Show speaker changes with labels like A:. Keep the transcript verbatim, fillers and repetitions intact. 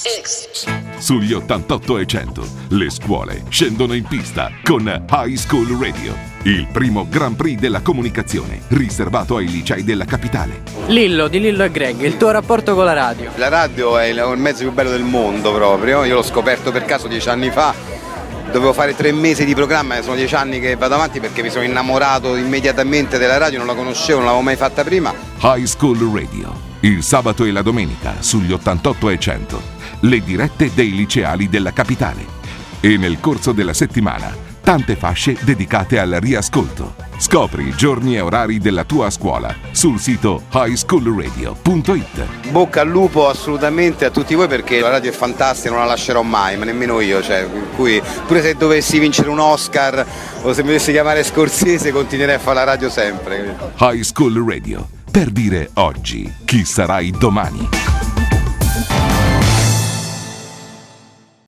A: Sugli ottantotto e cento le scuole scendono in pista con High School Radio, il primo Grand Prix della comunicazione riservato ai licei della capitale.
B: Lillo di Lillo e Greg, il tuo rapporto con la radio?
C: La radio è il mezzo più bello del mondo proprio, io l'ho scoperto per caso dieci anni fa, dovevo fare tre mesi di programma e sono dieci anni che vado avanti perché mi sono innamorato immediatamente della radio, non la conoscevo, non l'avevo mai fatta prima.
A: High School Radio, il sabato e la domenica sugli ottantotto e cento, le dirette dei liceali della capitale. E nel corso della settimana, tante fasce dedicate al riascolto. Scopri giorni e orari della tua scuola sul sito high school radio punto it.
C: Bocca al lupo assolutamente a tutti voi perché la radio è fantastica, non la lascerò mai, ma nemmeno io, cioè, per cui pure se dovessi vincere un Oscar o se mi dovessi chiamare Scorsese continuerei a fare la radio sempre.
A: High School Radio, per dire oggi chi sarai domani.